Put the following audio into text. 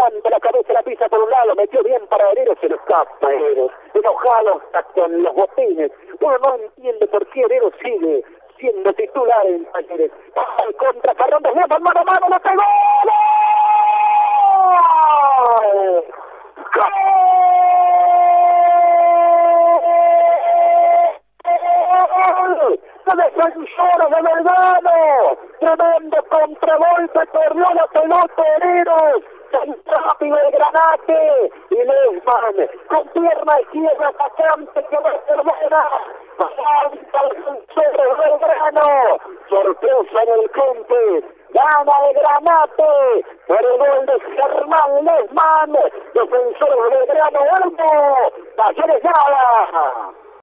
levanta la cabeza, la pisa por un lado, metió bien para Herrero, se lo escapa Herrero, enojado hasta con los botines. Uno no entiende por qué Herrero sigue siendo titular en Talleres. Al contra Fernández, le mano a mano, lo pegó. ¡Gol! ¡Gol! ¡Se defensora de Belgrano! ¡Tremendo contragolpe! ¡Perdió la pelota Herrero! Rápido el Granate y Lesman con pierna izquierda atacante que va a ser buena. Avanza el defensor del Belgrano. Sorpresa en el Conte. Gana el Granate por el gol de Germán Lesman. Defensor del Belgrano 1, Talleres nada.